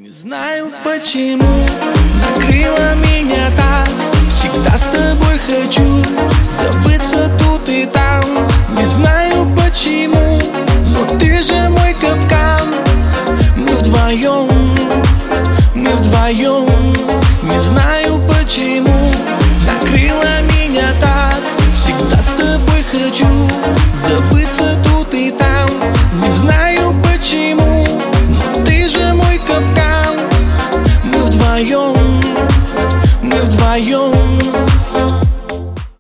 Не знаю почему накрыла меня так. Всегда с тобой хочу забыться тут и там.